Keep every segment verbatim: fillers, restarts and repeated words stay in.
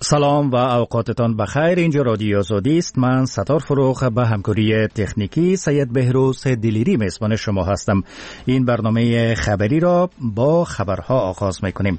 سلام و اوقاتتان بخیر. اینجا رادیو آزادی است. من ستار فروخ به همکاری تکنیکی سید بهروز دلیری میزبان شما هستم. این برنامه خبری را با خبرها آغاز میکنیم.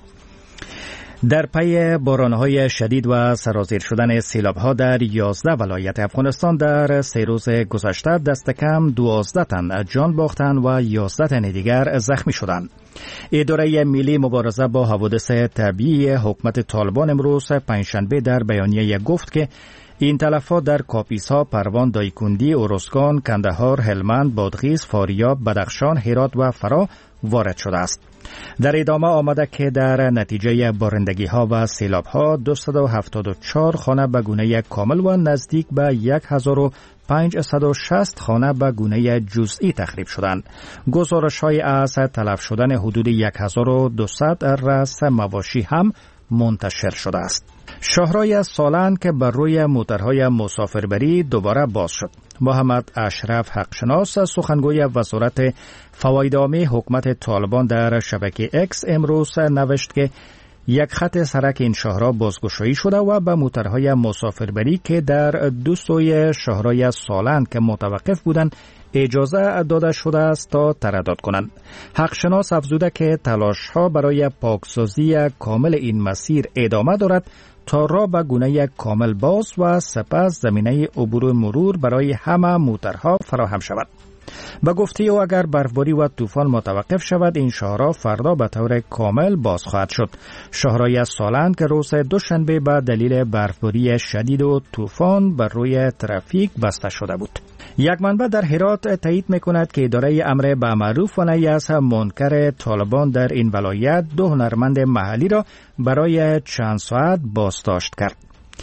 در پی بارانهای شدید و سرازیر شدن سیلابها در یازده ولایت افغانستان در سه روز گذشته دست کم دوازده تن جان باختند و یازده تن دیگر زخمی شدند. اداره ملی مبارزه با حوادث طبیعی حکومت طالبان امروز پنجشنبه در بیانیه گفت که این تلفات در کاپیسا، پروان، دایکندی، اورزگان، کندهار، هلمند، بادغیس، فاریاب، بدخشان، هرات و فرا وارد شده است. در ادامه آمده که در نتیجه بارندگی ها و سیلاب ها دویست و هفتاد و چهار خانه به گونه کامل و نزدیک به هزار و پانصد و شصت خانه به گونه جزئی تخریب شدند. گزارش های از تلف شدن حدود هزار و دویست رأس مواشی هم منتشر شده است. شاهرای سالن که بر روی موترهای مسافربری دوباره باز شد. محمد اشرف حقشناس سخنگوی وزارت فواید عامه حکومت طالبان در شبکه اکس امروز نوشت که یک خط سرک این شاهرا بازگشایی شده و به موترهای مسافربری که در دو سوی شاهرای سالن که متوقف بودند اجازه داده شده است تا تردد کنند. حقشناس افزوده که تلاش‌ها برای پاکسازی کامل این مسیر ادامه دارد تا راه به گونه کامل باز و سپس زمینه عبور مرور برای همه موترها فراهم شود. به گفته او اگر برفباری و طوفان متوقف شود این شاهرا فردا به طور کامل باز خواهد شد. شاهرای سالن که روز دوشنبه به دلیل برفباری شدید و طوفان بر روی ترافیک بسته شده بود. یک منبع در هرات تایید میکند که اداره امر به معروف و نهی از منکر طالبان در این ولایت دو هنرمند محلی را برای چند ساعت بازداشت کرد.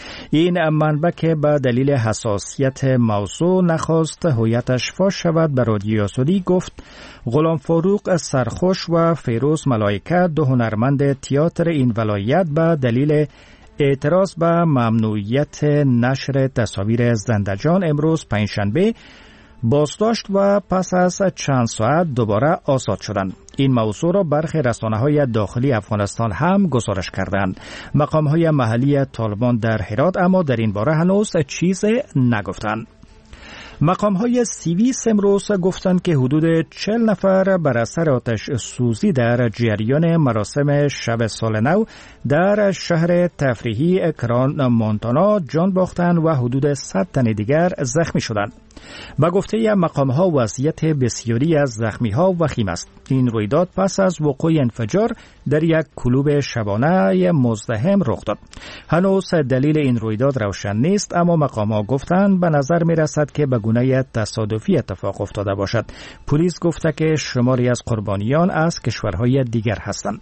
این منبع که به دلیل حساسیت موضوع نخواست هویتش فاش شود به رادیو آزادی گفت غلام فاروق سرخوش و فیروز ملائکه دو هنرمند تئاتر این ولایت به دلیل اعتراض به ممنوعیت نشر تصاویر زنده‌جان امروز پنجشنبه بازداشت و پس از چند ساعت دوباره آزاد شدند. این موضوع را برخی رسانه‌های داخلی افغانستان هم گزارش کردند. مقام‌های محلی طالبان در هرات اما در این باره هنوز چیزی نگفتند. مقام‌های سیویس امروز گفتند که حدود چهل نفر بر اثر آتش سوزی در جریان مراسم شب سال نو در شهر تفریحی کران مونتانا جان باختند و حدود صد تن دیگر زخمی شدند. به گفته مقام‌ها وضعیت بسیاری از زخمی‌ها وخیم است. این رویداد پس از وقوع انفجار در یک کلوب شبانه مزدحم رخ داد. هنوز دلیل این رویداد روشن نیست اما مقام‌ها گفتند به نظر می‌رسد که به گونه تصادفی اتفاق افتاده باشد. پلیس گفته که شماری از قربانیان از کشورهای دیگر هستند.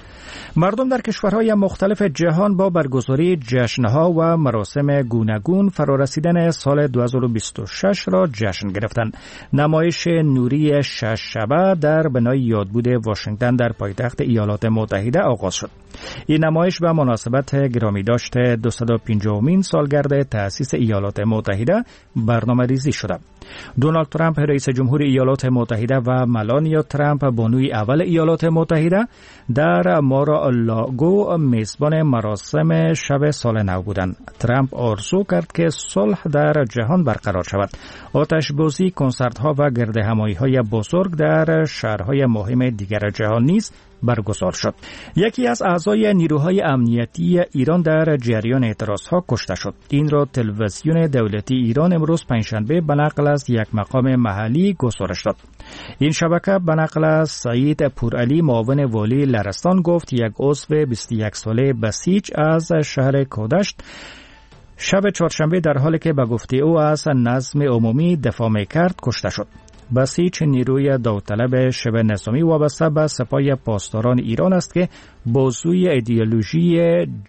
مردم در کشورهای مختلف جهان با برگزاری جشنها و مراسم گوناگون فرارسیدن سال دو هزار و بیست و شش را جشن گرفتند. نمایش نوری شش شبه در بنای یادبود واشنگتن در پایتخت ایالات متحده آغاز شد. این نمایش به مناسبت گرامی داشته دویست و پنجاهمین سالگرد تأسیس ایالات متحده برنامه ریزی شده. دونالد ترامپ رئیس جمهور ایالات متحده و ملانیا ترامپ بانوی اول ایالات متحده در مارا-ا-لاگو میزبان مراسم شب سال نو بودند. ترامپ آرزو کرد که صلح در جهان برقرار شود. آتش‌بازی، کنسرت‌ها و گردهمایی‌های بزرگ در شهرهای مهم دیگر جهان نیز برگزار شد. یکی از اعضای نیروهای امنیتی ایران در جریان اعتراضها کشته شد. این را تلویزیون دولتی ایران امروز پنجشنبه به نقل از یک مقام محلی گزارش داد. این شبکه به نقل از سعید پورعلی معاون والی لرستان گفت یک عضو بیست و یک ساله بسیج از شهر کودشت شب چهارشنبه در حالی که به گفته او از نظم عمومی دفاع می‌کرد کشته شد. بسیج نیروی داوطلب شبه نظامی وابسته به سپاه پاسداران ایران است که بازوی ایدئولوژی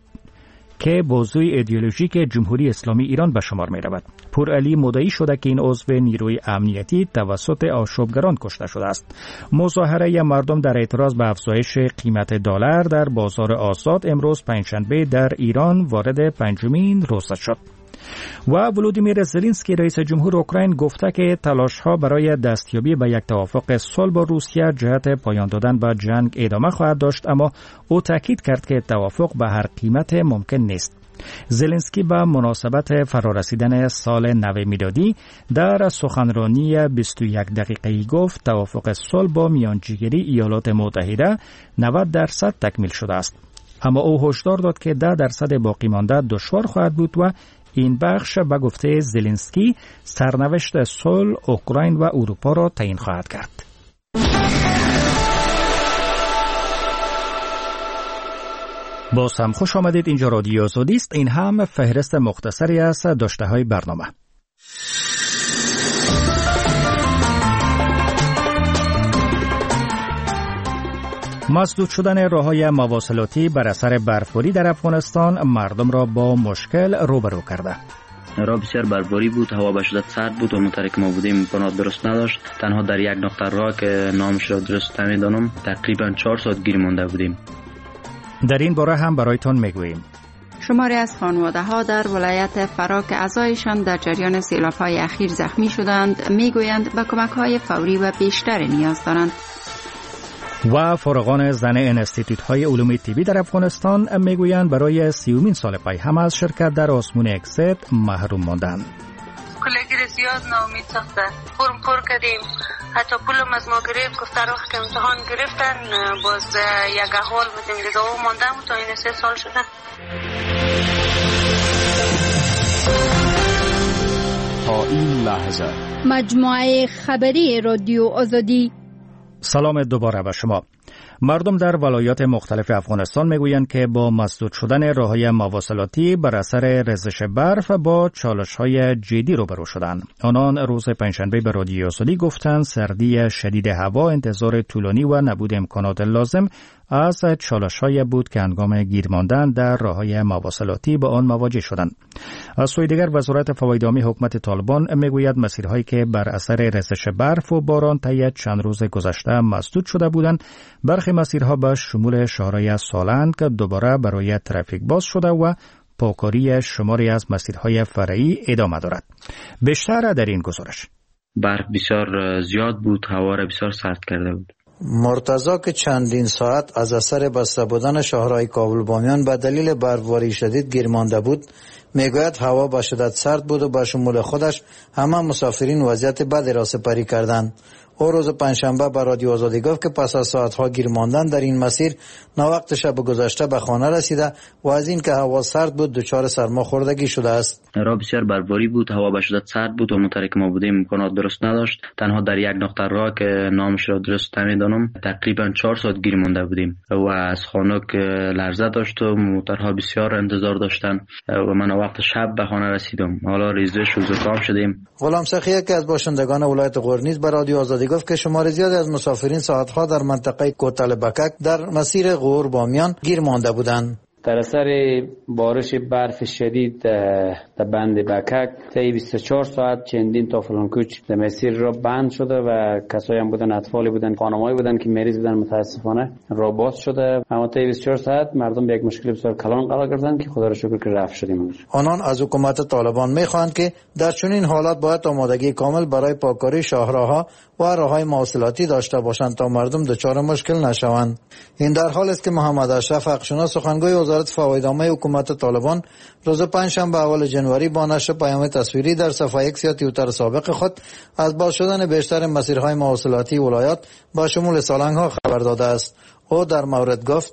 که بازوی ایدئولوژیک جمهوری اسلامی ایران به شمار می رود. پورعلی مدعی شده که این عضو نیروی امنیتی توسط آشوبگران کشته شده است. مظاهره مردم در اعتراض به افزایش قیمت دلار در بازار آزاد امروز پنجشنبه در ایران وارد پنجمین روز شد. و ولودیمیر زلنسکی رئیس جمهور اوکراین گفته که تلاش‌ها برای دستیابی به یک توافق صلح با روسیه جهت پایان دادن به جنگ ادامه خواهد داشت، اما او تاکید کرد که توافق به هر قیمت ممکن نیست. زلنسکی به مناسبت فرارسیدن سال نو میلادی در سخنرانی بیست و یک دقیقه‌ای گفت توافق صلح با میانجیگری ایالات متحده نود درصد تکمیل شده است. اما او هشدار داد که ده درصد باقی مانده دشوار خواهد بود و این بخش به گفته زلنسکی سرنوشت صلح اوکراین و اروپا را تعیین خواهد کرد. باز هم خوش آمدید. اینجا رادیو آزادی است. این هم فهرست مختصری از داشته های برنامه. مسدود شدن راه‌های مواصلاتی بر اثر برفباری در افغانستان مردم را با مشکل روبرو کرده. راه بسیار برفباری بود، هوا به شدت سرد بود و منطقه که ما بودیم امکانات درست نداشت. تنها در یک نقطه راه که نامش را درست نمیدانم تقریبا چهار ساعت گیر مانده بودیم. در این باره هم برایتان میگوییم. شماری از خانواده ها در ولایت فرا که اعضایشان در جریان سیلاب های اخیر زخمی شدند میگویند به کمک های فوری و بیشتر نیاز دارند. و فارغان زن انستیتوت های علوم طبی در افغانستان میگویند برای سیومین سال پی هم از شرکت در آسمون اکسید محروم ماندند. کلگیر زیاد ناامید ساخته، فرم پر کردیم، حتی پولم از ما گرفت، گفت در وقت که امتحان گرفتن باز یک احوال بودیم دیگه و ماندم تا این سه سال شده. تا این لحظه مجموعه خبری رادیو آزادی. سلام دوباره به شما. مردم در ولایات مختلف افغانستان میگویند که با مسدود شدن راه‌های مواصلاتی بر اثر ریزش برف با چالش‌های جدی روبرو شدند. آنان روز پنجشنبه به رادیو آزادی گفتند سردی شدید هوا، انتظار طولانی و نبود امکانات لازم از چالش‌های بود که هنگام گیر ماندن در راه‌های مواصلاتی با آن مواجه شدند. از سوی دیگر وزارت فواید عامی حکومت طالبان میگوید مسیرهایی که بر اثر ریزش برف و باران طی چند روز گذشته مسدود شده بودند، برخی مسیرها به شمول شهرهای سالنگ که دوباره برای ترافیک باز شده و پاکاری شماری از مسیرهای فرعی ادامه دارد. بیشتر در این گزارش. برف بسیار زیاد بود، هوا را بسیار سرد کرده بود. مرتضی که چندین ساعت از اثر بسته بودن شهرهای کابل بامیان به دلیل برفباری شدید گیر مانده بود، میگوید هوا به شدت سرد بود و به شمول خودش همه مسافرین وضعیت بدی را سپری کردند. او روز پنجشنبه به رادیو آزادی گفت که پس از ساعتها گیر ماندن در این مسیر ناوقت شب گذشته به خانه رسیده و از این که هوا سرد بود دچار سرماخوردگی شده است. راه بسیار برفباری بود، هوا به شدت سرد بود و منطقه که ما بودیم امکانات درست نداشت. تنها در یک نقطه راه که نامش را درست نمیدانم تقریبا چهار ساعت گیر مانده بودیم و از خانه که لرزه داشت و موتورها بسیار انتظار داشتن و من وقت شب به خانه رسیدم. حالا ریزش و زکام شدیم. غلام سخی که از باشندگان ولایت غور نیز به رادیو آزادی گفت که شمار زیادی از مسافرین ساعتها در منطقه کوتل بکک در مسیر غور بامیان گیر مانده بودند. در اثر بارش برف شدید در بند بکک طی بیست و چهار ساعت چندین تا فلانکوچ در مسیر را بند شده و کسایی هم بودن، اطفالی بودن، خانمایی بودن که مریض بودن، متاسفانه را باز شده. اما طی بیست و چهار ساعت مردم به یک مشکل بسیار کلان قرار گرفتن که خدا را شکر که رفع شدیم. آنان از حکومت طالبان میخواهند که در چنین حالات باید آمادگی کامل برای پاکاری شاهراه‌ها و راه‌های مواصلاتی داشته باشند تا مردم دچار مشکل نشوند. این در حالی است که محمد اشرف حقشناس سخنگوی وزارت فواید عامه حکومت طالبان روز پنجشنبه اول جنوری با نشر پیام تصویری در صفحه ایکس یا توییتر سابق خود از باز شدن بیشتر مسیرهای مواصلاتی ولایات با شمول سالنگ‌ها خبر داده است. او در مورد گفت: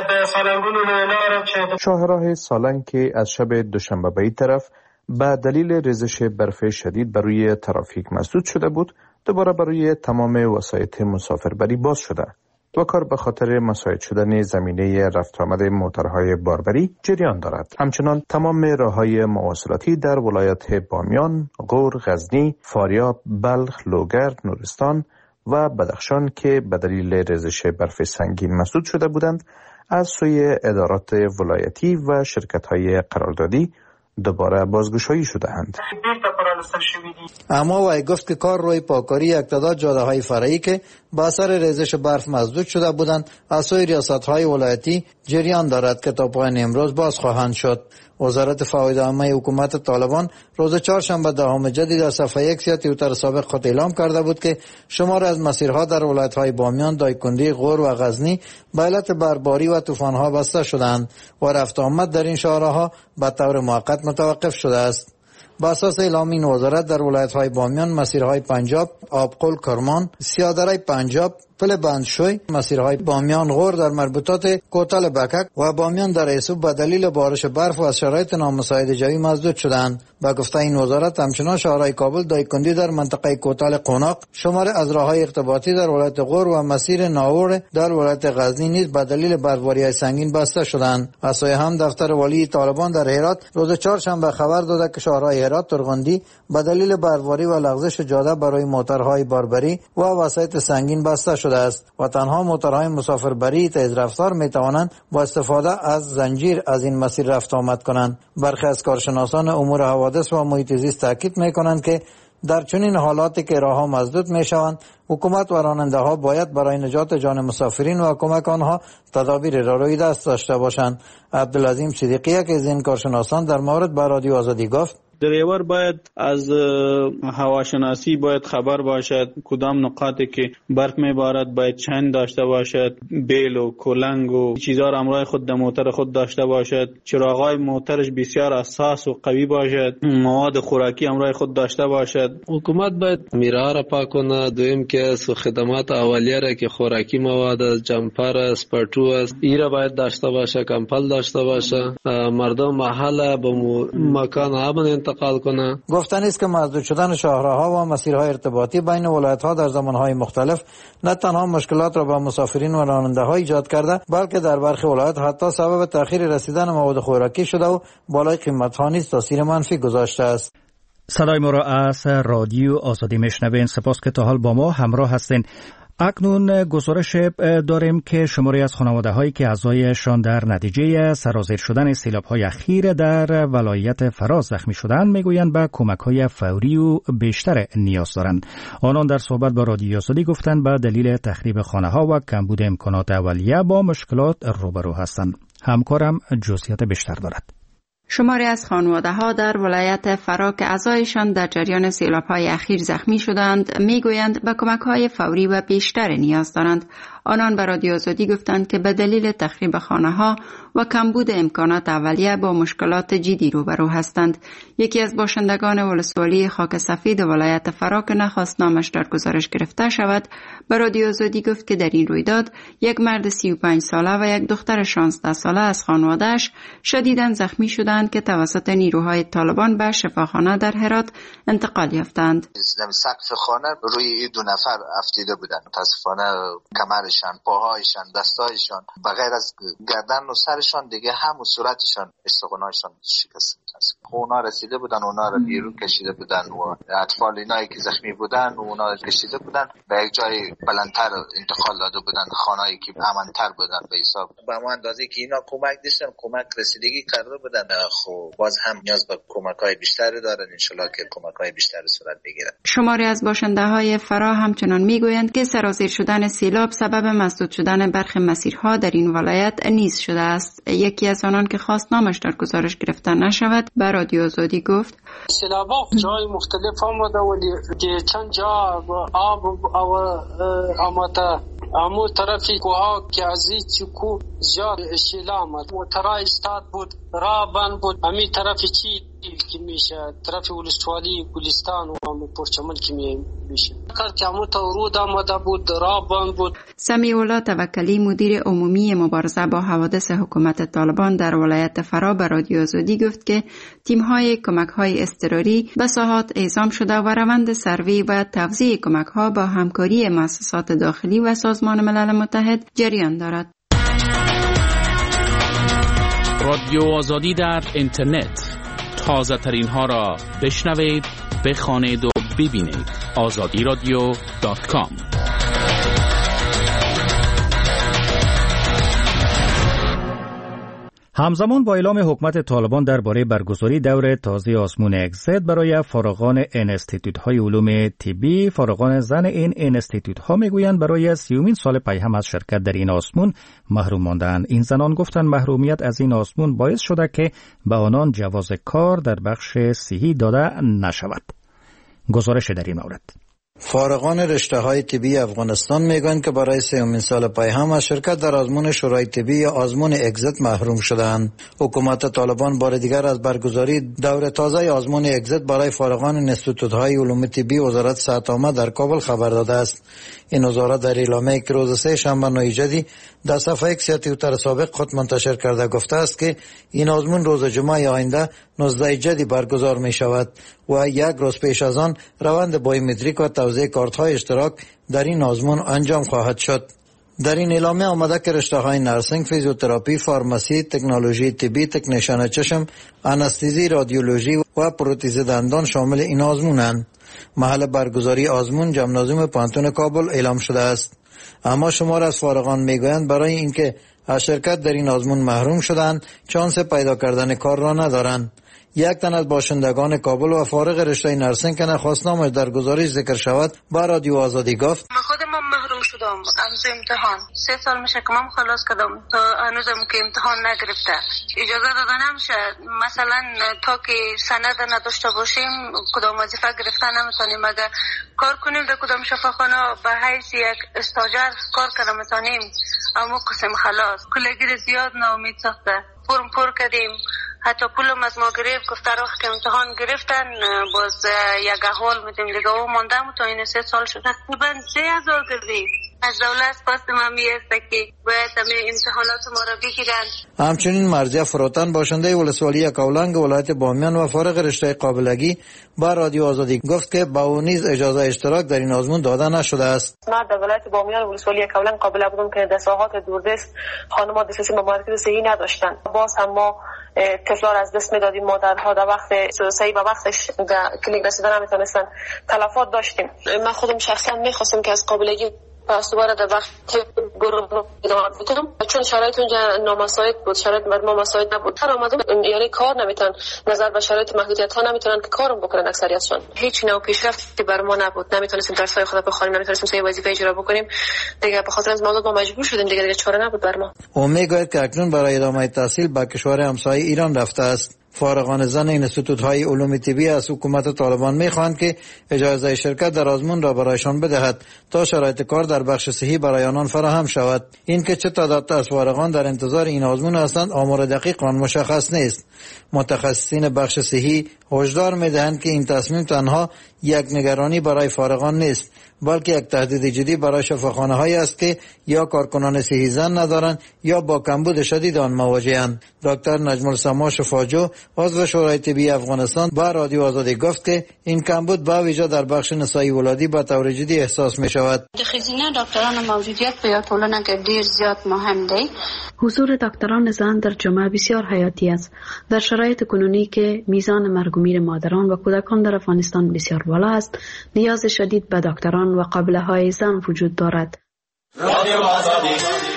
شاهراه سالنگ که از شب دوشنبه به این طرف به دلیل ریزش برف شدید بر روی ترافیک مسدود شده بود، دوباره برای تمام وسایط مسافربری باز شده و کار به خاطر مساعد شدن زمینه رفت آمد موتورهای باربری جریان دارد. همچنان تمام راههای مواصلاتی در ولایت بامیان، غور، غزنی، فاریاب، بلخ، لوگر، نورستان و بدخشان که به دلیل ریزش برف سنگین مسدود شده بودند، از سوی ادارات ولایتی و شرکت‌های قراردادی دوباره بازگشایی شده‌اند. جلسه شویدی. اما وی گفت که کار روی پاکاری یک تعداد جاده های فرعی که با اثر ریزش برف مسدود شده بودند از سوی ریاست های ولایتی جریان دارد که تا پایان امروز باز خواهند شد. وزارت فواید عامه حکومت طالبان روز چهارشنبه دهم جدید در صفحه یک توییتر سابق خود اعلام کرده بود که شمار از مسیرها در ولایت‌های بامیان، دایکنډي، غور و غزنی به علت برباری و طوفان‌ها بسته شدند و رفت آمد در این شهرها به طور موقت متوقف شده است. با اساس اعلام این وزارت در ولایت‌های بامیان مسیرهای پنجاب، آبقل، کرمان، سیادره پنجاب، پل بندشوی، مسیرهای بامیان غور در مربوطات کوتل بکک و بامیان در ایسوب به دلیل بارش برف و از شرایط نامساعد جوی مسدود شدند. با گفته این وزارت همچنان شهرهای کابل، دایکنډي در منطقه کوتل قوناق، شمار از راههای ارتباطی در ولایت غور و مسیر ناور در ولایت غزنی نیز به دلیل برفباری‌های سنگین بسته شدند. از سوی هم دفتر والی طالبان در هرات روز چهارشنبه خبر داده که شهرهای هرات، ترغندی به دلیل برفباری و لغزش جاده برای موترهای باربری و وسایط سنگین بسته شده است و تنها موترهای مسافربری تیز رفتار می توانند با استفاده از زنجیر از این مسیر رفت آمد کنند. برخی از کارشناسان امور حوادث و محیط زیست تاکید می کنند که در چنین حالاتی که راهها مسدود می شوند، حکومت و راننده ها باید برای نجات جان مسافرین و کمک آنها تدابیر را روی دست داشته باشند. عبدالعظیم صدیقی که از این کارشناسان در مورد به رادیو آزادی گفت: دریور باید از هواشناسی باید خبر باشد، کدام نقاطی که برف میبارد باید چند داشته باشد، بیل و کلنگ و چیزا را همراه خود در موتر خود داشته باشد، چراغای موترش بسیار اساس و قوی باشد، مواد خوراکی همراه خود داشته باشد. حکومت باید میرا را پاک کنه. دویم که خدمات اولیه را که خوراکی مواد است، جمپر است، پرتو است، ایرا باید داشته باشه، کمپل داشته باشه. مردم محل به مکان امن انتقال کنه. گفتن است که مسدود شدن شاهراها و مسیرهای ارتباطی بین ولایت‌ها در زمانهای مختلف نه تنها مشکلات را به مسافرین و راننده‌ها ایجاد کرده، بلکه در برخی ولایت حتی سبب تأخیر رسیدن مواد خوراکی شده و بالای قیمت‌ها نیز تاثیر منفی گذاشته است. صدای ما را از رادیو آزادی میشنوین. سپاس که تا حال با ما همراه هستین. اکنون گزارش داریم که شماری از خانواده هایی که اعضایشان در نتیجه سرازیر شدن سیلاب‌های اخیر در ولایت فراز زخمی شدند میگویند به کمک‌های فوری و بیشتر نیاز دارند. آنان در صحبت با رادیو آزادی گفتند به دلیل تخریب خانه‌ها و کمبود امکانات اولیه با مشکلات روبرو هستند. همکارم جزئیات بیشتر دارد. شماری از خانواده‌ها در ولایت فرا که اعضایشان در جریان سیلاب‌های اخیر زخمی شدند میگویند به کمک‌های فوری و بیشتر نیاز دارند. آنان به رادیو آزادی گفتند که به دلیل تخریب خانه‌ها و کمبود امکانات اولیه با مشکلات جدی روبرو هستند. یکی از باشندگان ولسوالی خاک سفید ولایت فرا که نخواست نامش در گزارش گرفته شود به رادیو آزادی گفت که در این رویداد یک مرد سی و پنج ساله و یک دختر شانزده ساله از خانواده‌اش شدیداً زخمی شدند که توسط نیروهای طالبان به شفاخانه در هرات انتقال یافتند. سقف خانه روی دو نفر افتیده بودند. متاسفانه کمرشان، پاهایشان، دستایشان بغیر از گردن و سرشان دیگه هم و صورتشان استخوان‌هاشان شکسته است. اونا رسیده بودن، اونا رو بیرون کشیده بودن و اطفال اینایی که زخمی بودن و اونا رو کشیده بودن به یک جای بلندتر انتقال داده بودن، خانه‌ای که امن‌تر بودن به حساب. به همون اندازه که اینا کمک داشتن، کمک رسیدگی کرده بودن، خب باز هم نیاز به کمک‌های بیشتری دارن. ان شاءالله که کمک‌های بیشتری صورت بگیره. شماری از باشنده‌های فرا همچنان میگویند که سرازیر شدن سیلاب سبب مسدود شدن برخی مسیرها در این ولایت نیز شده است. یکی از آنان که خواست نامش در گزارش گرفته نشود به رادیو آزادی گفت: سیلاب‌ها جای مختلف آمده ولی که چند جا آب و آمده امو طرفی کوها که از این چکو زیاد شیله آمد و ترا استاد بود، راه بند بود. امی طرفی چی که میشه طرف ولسوالی گلستان و پرچمن که میشه کار که امو تا ورود آمده بود، راه بند بود. سمیع الله توکلی مدیر عمومی مبارزه با حوادث حکومت طالبان در ولایت فرا به رادیو آزادی گفت که تیم‌های کمک‌های اضطراری به ساحات اعزام شده و روند سروی و توزیع کمک‌ها با همکاری مؤسسات داخلی و سازمان ملل متحد جریان دارد. رادیو آزادی در اینترنت تازه ترین ها را بشنوید، بخوانید و ببینید. آزادی رادیو دات کام. همزمان با اعلام حکومت طالبان درباره برگزاری دور تازه آزمون اگزیت برای فارغان انستیتوت‌های علوم طبی، فارغان زن این انستیتوت‌ها میگویند برای سیومین سال پی هم از شرکت در این آزمون محروم ماندند. این زنان گفتند محرومیت از این آزمون باعث شده که به آنان جواز کار در بخش صحی داده نشود. گزارش در این مورد. فارغان رشته های طبی افغانستان میگویند که برای سومین سال پی هم از شرکت در آزمون شورای طبی یا آزمون اگزیت محروم شدند. حکومت طالبان بار دیگر از برگزاری دور تازه آزمون اگزیت برای فارغان انستیتوت‌های علوم طبی وزارت صحت عامه در کابل خبر داده است. این وزارت در اعلامیه‌ای که روز سه شنبه نه جدی در صفحه ایکس توییتر سابق خود منتشر کرده گفته است که این آزمون روز جمعه آینده نوزده جدی برگزار می شود و یک روز پیش از آن روند بایومتریک و توزیع کارت‌های اشتراک در این آزمون انجام خواهد شد. در این اعلامیه آمده که رشته‌های نرسینگ، فیزیوتراپی، فارماسی، تکنولوژی طبی، تکنیشن چشم، آنستزی، رادیولوژی و پروتز دندان شامل این آزمونند. محل برگزاری آزمون جمنازیوم پانتون کابل اعلام شده است. اما شمار از فارغان میگویند برای اینکه از شرکت در این آزمون محروم شدند شانس پیدا کردن کار را ندارند. یک تن از باشندگان کابل و فارغ رشته نرسینگ که نخواستنامش در گزارش ذکر شود با رادیو آزادی گفت: من خودم محروم شدم از امتحان. سه سال میشه که من خلاص کردم تا هنوزم که امتحان نگرفته. اجازه داده نمیشه مثلا تا که سند نداشته باشیم کدام وظیفه گرفتن نمیتونیم. اگر کار کنیم در کدام شفاخانه به حیث یک استاجر کار کنیم میتونیم. اما قسم خلاص کلگی زیاد ناامید ساخته. فرم پر کردیم، حتی پولم از ما گرفت. گفت در وقت که امتحان گرفتن باز یک احوال میدیم دیگه او ماندم تا این سه سال شد. تقریبا سه هزار گردید از دولت پاست ممی است که باید همه امتحانات ما را بگیرن. همچنین مرزیه فروتن باشنده ولسوالی کولنگ ولایت بامیان و فارغ رشته قابلگی با رادیو آزادی گفت که با او نیز اجازه اشتراک در این آزمون داده نشده است. من در ولایت بامیان ولسوالی کولنگ قابل بودم که در ساحات دوردست خانم‌ها دسترسی به مراکز صحی نداشتند. باز هم ما طفلان از دست میدادیم. مادرها در وقت صحیح به وقتش در کلینیک رسیدن نمیتونستن. تلفات داشتیم. من خودم شخصا میخواستم که از قابلگی پس دوباره در وقت گروه ادامه بدم چون شرایط اونجا نامساعد بود. شرایط ما مساعد نبود. هر آمدم یعنی کار نمیتونن نظر به شرایط محدودیت ها نمیتونن که کارم بکنن. اکثریتشون هیچ نوع پیشرفتی بر ما نبود. نمیتونستیم درسای خود بخونیم، نمیتونستیم سه وظیفه اجرا بکنیم. دیگه به خاطر از موضوع ما مجبور شدیم دیگه, دیگه چاره نبود بر ما. او میگوید که اکنون برای ادامه تحصیل به کشور همسایه ایران رفته است. فارغان زن انستیتوت‌های علوم طبی از حکومت طالبان می‌خواهند که اجازه شرکت در آزمون را برایشان بدهد تا شرایط کار در بخش صحی برای آنان فراهم شود. این که چه تعداد از فارغان در انتظار این آزمون هستند آمار دقیق آن مشخص نیست. متخصصین بخش صحی هشدار می‌دهند که این تصمیم تنها یک نگرانی برای فارغان نیست بلکه یک تهدید جدی برای شفاخانه‌هایی است که یا کارکنان صحی زن ندارند یا با کمبود شدید آن مواجه‌اند. دکتر نجم السما شفاجو عضو شورای طبی افغانستان با رادیو آزادی گفت که این کمبود با ویژه در بخش نسایی ولادی به طور جدی احساس می شود. د ښځینه ډاکټرانو موجودیت په ټولنه کې ډیر زیات مهم دی. حضور دکتران زن در جامعه بسیار حیاتی است. در شرایط کنونی که میزان مرگ و میر مادران و کودکان در افغانستان بسیار بالا است، نیاز شدید به دکتران و قابله‌های زن وجود دارد. رادیو آزادی.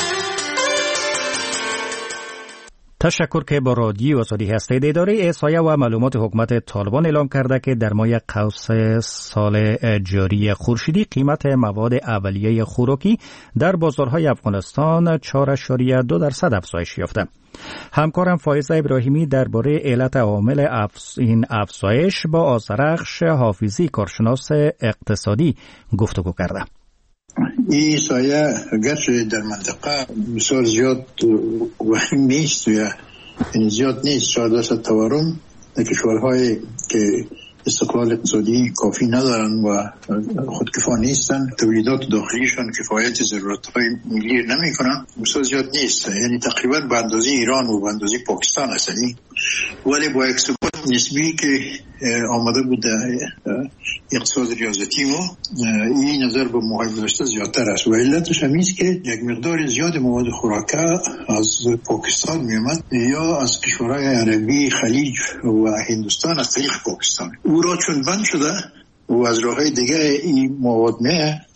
تشکر که با رادیو آزادی هستید. اداره احصایه و معلومات حکومت طالبان اعلام کرده که در ماه قوس سال جاری خورشیدی قیمت مواد اولیه خوراکی در بازارهای افغانستان چهار اشاریه دو درصد افزایش یافته. همکارم فایزه ابراهیمی درباره علت عوامل افز... این افزایش با آذرخش حافظی کارشناس اقتصادی گفتگو کرده. این سایه اگرچه در منطقه بسیار زیاد وحیم نیست یا زیاد نیست، چهارده صد تورم در کشورهایی که استقلال اقتصادی کافی ندارن و خودکفا نیستن، تولیدات داخلیشان کفایت ضرورت‌های ملی نمی کنن، بسیار زیاد نیست. یعنی تقریبا به اندازه ایران و به اندازه پاکستان هست، ولی با یک ثبات نسبی که آمده بود اقتصاد ریاضتی ما، این نظر به ماهای گذشته زیادتر است و علتش هم است که یک مقدار زیاد مواد خوراکه از پاکستان میامد یا از کشورهای عربی، خلیج و هندوستان از طریق پاکستان. او را چون بند شده و از راههای دیگه این مواد میه،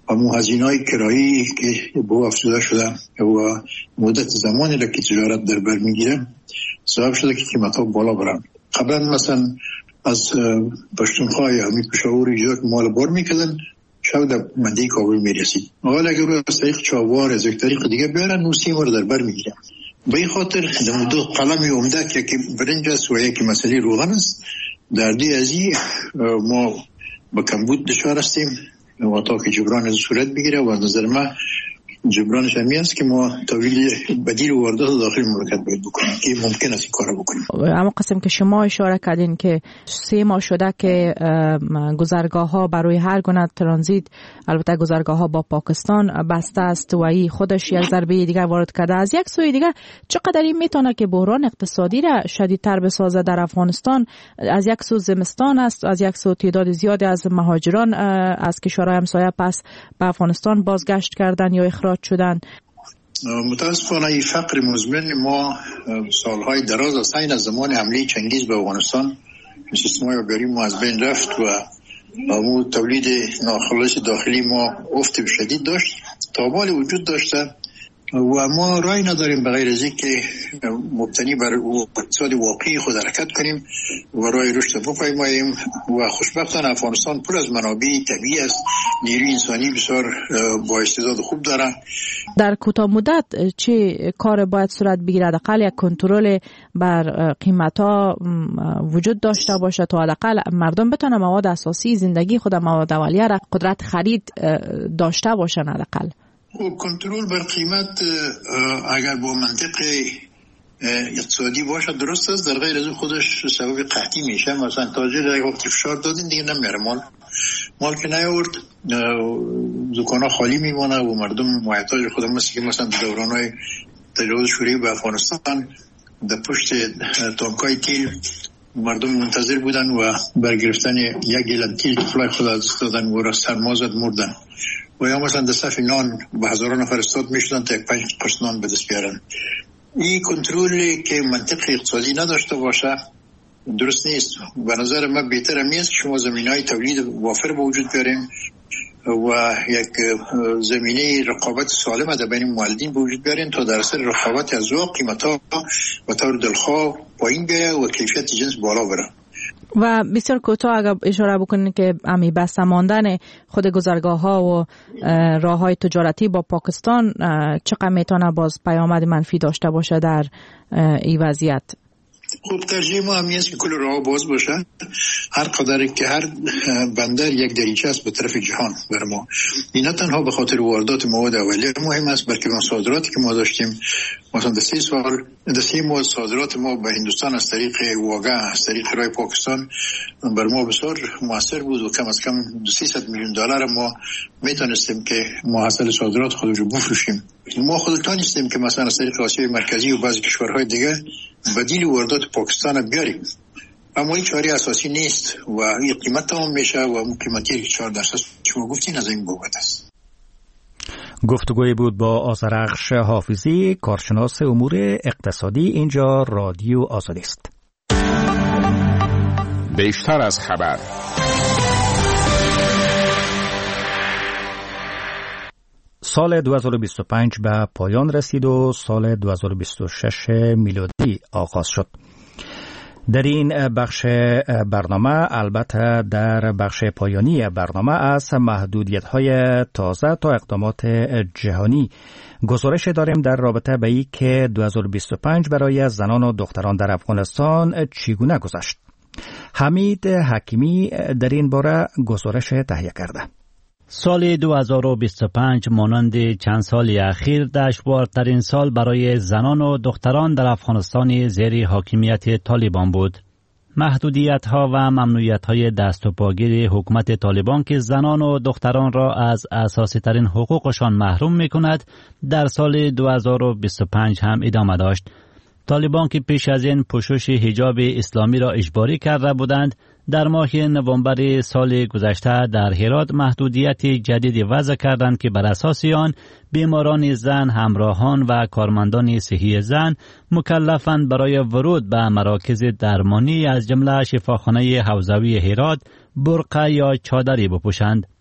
اما هزینه‌های کرایی که به افزوده شده و مدت زمانی را که تجارت در بر میگیره سبب شده که قیمت‌ها بالا برن. قبلا مثلا از پشتونخوا یا همی پشاور اینجا که مال بار میکردن شاید در منده کابل میرسید. حالا اگر رو از طریق چاوار از یک طریق دیگه بیارن نوسی ما رو در بر میگیرن. به این خاطر در دو قلمی عمده که برنج است و یکی مسئله روغن است. در دی ازی ما با کمبود دچار هستیم و تا که جبران از صورت بگیره و از نظر ما جبرانش همی است که ما تولید بدیل و واردات داخل مملکت باید بکنیم که ممکن است این کار بکنیم. اما قسم که شما اشاره کردین که سه ماه شده که گذرگاه ها برای هر گونه ترانزیت، البته گذرگاه ها با پاکستان بسته است و این خودش یک ضربه دیگر وارد کرده. از یک سوی دیگر چقدر این میتونه که بحران اقتصادی را شدیدتر بسازه در افغانستان؟ از یک سو زمستان است، از یک سو تعداد زیادی از مهاجران از کشورهای همسایه پس به افغانستان بازگشت کردن یا اخراج شدن. متاسفانه این فقر مزمن ما سالهای دراز است. این از زمان حمله چنگیز به افغانستان سیستم‌های آبیاری ما از بین رفت و امو تولید ناخالص داخلی ما افت شدید داشت، تابال وجود داشته و ما رای نداریم بغیر از اینکه مبتنی بر اقتصاد واقعی خود حرکت کنیم و رای رشد بپیماییم و خوشبختانه افغانستان پر از منابع طبیعی است، نیروی انسانی بسیار با استعداد خوب داره. در کوتاه مدت چه کار باید صورت بگیرد؟ حداقل یک کنترل بر قیمت‌ها وجود داشته باشه تا حداقل مردم بتونن مواد اساسی زندگی خود، مواد اولیه را قدرت خرید داشته باشن. حداقل کنترل بر قیمت اگر با منطق اقتصادی باشه درست است، در غیر از خودش سبب قحطی میشه. مثلا تاجر اگه وقتی فشار دادین دیگه نمیره مال مال که نیاورد دکانا خالی میمونه و مردم محتاج خود مثل که مثلا دورانهای تجاوز شوروی به افغانستان در پشت تانکای تیل مردم منتظر بودن و برگرفتن یک گیلان تیل طفلای خود از دادن و را سرما زد مردن و یا مثلا در صف نان به هزاران نفر استاد میشدن تا یک پنج قرص نان به دست بیارن. این کنترلی که منطق اقتصادی نداشته باشه درست نیست. به نظر من بهتر است که شما زمینهای تولید وافر به وجود بیاریم و یک زمینه رقابت سالم در بین مولدین به وجود بیاریم تا در اثر رقابت از ذوق قیمت‌ها و طور دلخواه پایین بیاید و کیفیت جنس بالا بره. و بسیار کوتاه اگر اشاره بکنید که امی بسته ماندن خود گذرگاه ها و راه های تجارتی با پاکستان چقدر میتونه باز پیامد منفی داشته باشه در این وضعیت؟ خب ترجیح ما همی است که کل راه باز باشه. هر قدر که هر بندر یک دریچه است به طرف جهان بر ما. این نه تنها به خاطر واردات مواد اولیه مهم است بلکه به صادراتی که ما داشتیم. مثلا در سه سال در سه ماه صادرات ما به هندوستان از طریق واگه از طریق راه پاکستان بر ما بسیار موثر بود و کم از کم سیصد میلیون دلار ما میتونستیم که محصول صادرات خود رو بفروشیم. ما خودتان نیستیم که مثلا از طریق آسیای مرکزی و بعضی کشورهای دیگه بدیل واردات پاکستان بیاریم، اما این چاره اساسی نیست و این قیمت تمام میشه و قیمتی چهار درصد شما گفتین از این بابت است. گفتگوی بود با آذرخش حافظی، کارشناس امور اقتصادی. اینجا رادیو آزادی است. بیشتر از خبر. سال دو هزار و بیست و پنج به پایان رسید و سال دو هزار و بیست و شش میلادی آغاز شد. در این بخش برنامه، البته در بخش پایانی برنامه، از محدودیت‌های تازه تا اقدامات جهانی گزارش داریم در رابطه به این که دو هزار و بیست و پنج برای زنان و دختران در افغانستان چگونه گذشت. حمید حکیمی در این باره گزارش تهیه کرده. سال دو هزار و بیست و پنج مانند چند سال اخیر دشوارترین سال برای زنان و دختران در افغانستان زیر حاکمیت طالبان بود. محدودیت ها و ممنوعیت های دست و پاگیر حکومت طالبان که زنان و دختران را از اساسی ترین حقوقشان محروم می کند در سال دو هزار و بیست و پنج هم ادامه داشت. طالبان که پیش از این پوشش حجاب اسلامی را اجباری کرده بودند، در ماه نوامبر سال گذشته در هرات محدودیت جدید وضع کردند که بر اساس آن بیماران زن، همراهان و کارمندان صحی زن مکلفند برای ورود به مراکز درمانی از جمله شفاخانه حوزوی هرات برقع یا چادری بپوشند.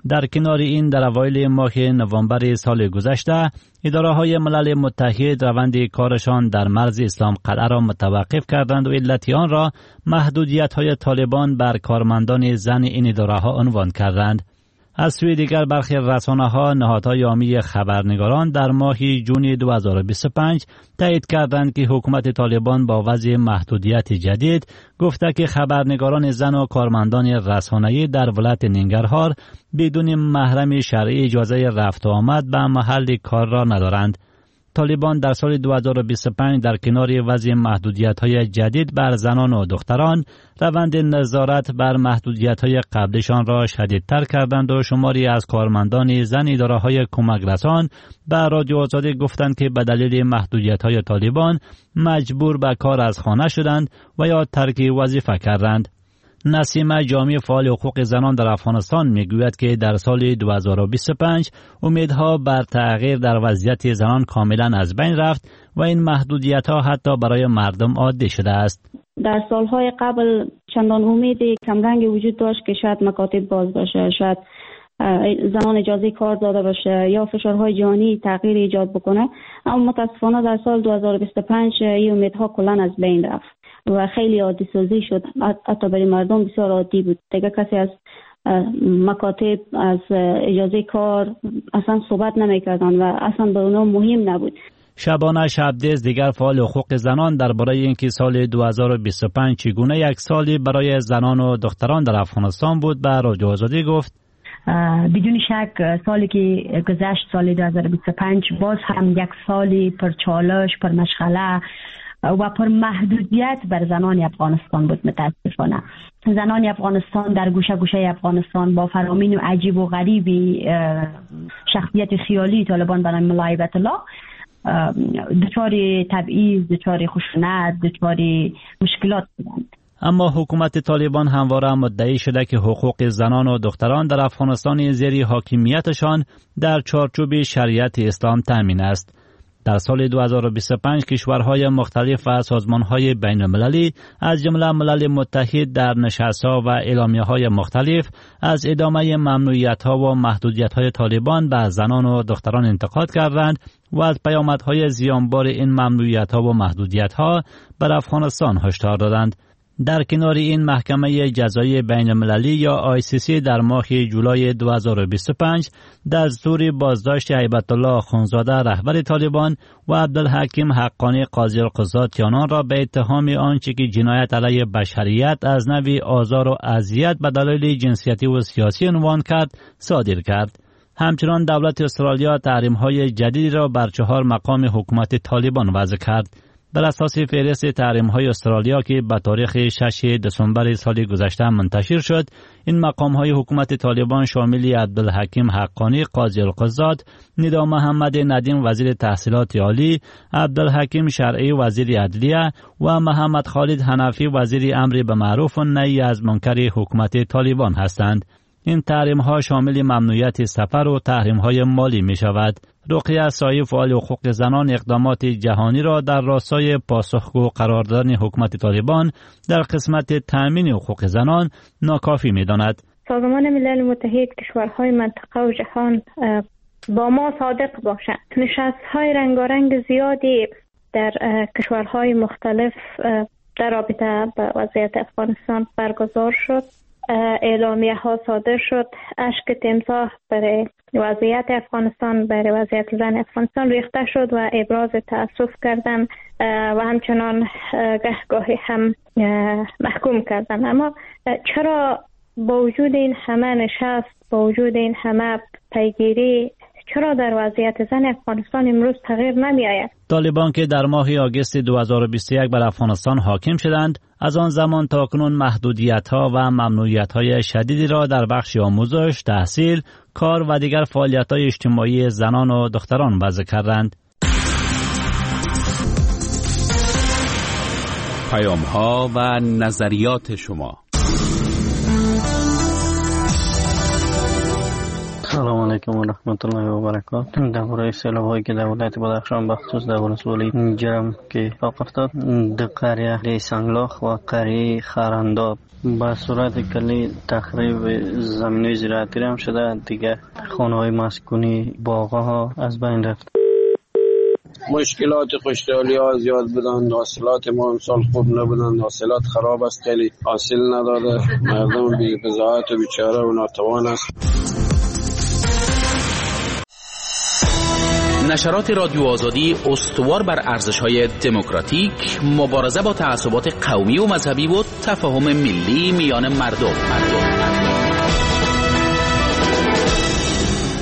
در کنار این در اوایل ماه نوامبر سال گذشته اداره‌های ملل متحد روند کارشان در مرز اسلام قلعه را متوقف کردند و علت آن را محدودیت‌های طالبان بر کارمندان زن این اداره‌ها عنوان کردند. از سوی دیگر برخی رسانه‌ها نهادهای عامی خبرنگاران در ماه جون دو هزار و بیست و پنج تایید کردند که حکومت طالبان با وضع محدودیت جدید گفته که خبرنگاران زن و کارمندان رسانه‌ای در ولایت ننگرهار بدون محرم شرعی اجازه رفت و آمد به محل کار را ندارند. طالبان در سال دو هزار و بیست و پنج در کنار وضع محدودیت‌های جدید بر زنان و دختران روند نظارت بر محدودیت‌های قبلشان را شدیدتر کردند و شماری از کارمندان زن اداره‌های کمک رسان به رادیو آزادی گفتند که به دلیل محدودیت‌های طالبان مجبور به کار از خانه شدند و یا ترک وظیفه کردند. نسیم جامی فعال حقوق زنان در افغانستان میگوید که در سال دو هزار و بیست و پنج امیدها بر تغییر در وضعیت زنان کاملا از بین رفت و این محدودیت‌ها حتی برای مردم عادی شده است. در سالهای قبل چندان امید کمرنگ وجود داشت که شاید مکاتب باز باشه، شاید زنان اجازه کار داده باشه یا فشارهای جهانی تغییر ایجاد بکنه، اما متاسفانه در سال دو هزار و بیست و پنج این امیدها کلا از بین رفت و خیلی عادی سازی شد. حتی برای مردم بسیار عادی بود. دیگه کسی از مکاتب از اجازه کار اصلا صحبت نمی‌کردند و اصلا به اونها مهم نبود. شبانه شبدیز دیگر فعال حقوق زنان درباره اینکه سال دو هزار و بیست و پنج چگونه یک سالی برای زنان و دختران در افغانستان بود به رادیو آزادی گفت: بدون شک سالی که گذشت سال دو هزار و بیست و پنج باز هم یک سالی پر چالش، پر مشغله و پر محدودیت بر زنان افغانستان بود. متاسفانه زنان افغانستان در گوشه گوشه افغانستان با فرامین و عجیب و غریبی شخصیت خیالی طالبان برای ملایبت الله دچار تبعیض، دچار خشونت، دچار مشکلات بودند. اما حکومت طالبان همواره مدعی شده که حقوق زنان و دختران در افغانستان زیر حاکمیتشان در چارچوب شریعت اسلام تامین است. در سال دو هزار و بیست و پنج کشورهای مختلف و سازمانهای بین المللی از جمله ملل متحد در نشست‌ها و اعلامیه‌های مختلف از ادامه ممنوعیت‌ها و محدودیت‌های طالبان به زنان و دختران انتقاد کردند و از پیامدهای زیانبار این ممنوعیت‌ها و محدودیت‌ها بر افغانستان هشدار دادند. در کنار این محکمه جزایی بین المللی یا آی سی سی در ماه جولای دو هزار و بیست و پنج دستور بازداشت هیبت الله خونزاده رهبر طالبان و عبدالحکیم حقانی قاضی القضات آنان را به اتهام آنچه که جنایت علیه بشریت از نوع آزار و اذیت به دلایل جنسیتی و سیاسی عنوان کرد صادر کرد. همچنان دولت استرالیا تحریم‌های جدیدی را بر چهار مقام حکومت طالبان وضع کرد. بر اساس فهرست تحریم‌های استرالیا که به تاریخ شش دسامبر سال گذشته منتشر شد، این مقام‌های حکومت طالبان شامل عبدالحکیم حقانی قاضی القضات، ندا محمد ندیم وزیر تحصیلات عالی، عبدالحکیم شرعی وزیر عدلیه و محمد خالد حنفی وزیر امر به معروف و نهی از منکر حکومت طالبان هستند. این تحریم‌ها شامل ممنوعیت سفر و تحریم‌های مالی می‌شود. رقیه سایی فعال حقوق زنان اقدامات جهانی را در راستای پاسخگو قرار دادن حکومت طالبان در قسمت تأمین حقوق زنان ناکافی می‌داند. سازمان ملل متحد کشورهای منطقه و جهان با ما صادق باشند. نشست‌های رنگارنگ زیادی در کشورهای مختلف در رابطه با وضعیت افغانستان برگزار شد. اعلامیه ها صادر شد. اشک تمساح برای وضعیت افغانستان، برای وضعیت زن افغانستان ریخته شد و ابراز تأسف کردن و همچنان گهگاهی هم محکوم کردن. اما چرا با وجود این همه نشست، با وجود این همه پیگیری، چرا در وضعیت زن افغانستان امروز تغییر نمی آید؟ طالبان که در ماه آگوست دو هزار و بیست و یک بر افغانستان حاکم شدند، از آن زمان تا کنون محدودیت‌ها و ممنوعیت‌های شدیدی را در بخش آموزش، تحصیل، کار و دیگر فعالیت‌های اجتماعی زنان و دختران وضع کردند. پیام‌ها و نظریات شما. سلام علیکم و رحمت الله و برکاته. درباره سیلاب‌هایی که در ولایت بدخشان بخصوص در ولسوالی جرم که اتفاق افتاد در قریه سنگلاخ و قریه خرنداب به صورت کلی تخریب زمینه زراعتی هم شده. دیگه خانه‌های مسکونی، باغ‌ها از بین رفت. مشکلات خشکسالی ها زیاد بودند، حاصلات ما امسال خوب نبودند، حاصلات خراب است، خیلی حاصل نداده، مردم بی بضاعت و بیچاره و ناتوان است. نشرات رادیو آزادی استوار بر ارزش‌های دموکراتیک، مبارزه با تعصبات قومی و مذهبی و تفاهم ملی میان مردم. مردم.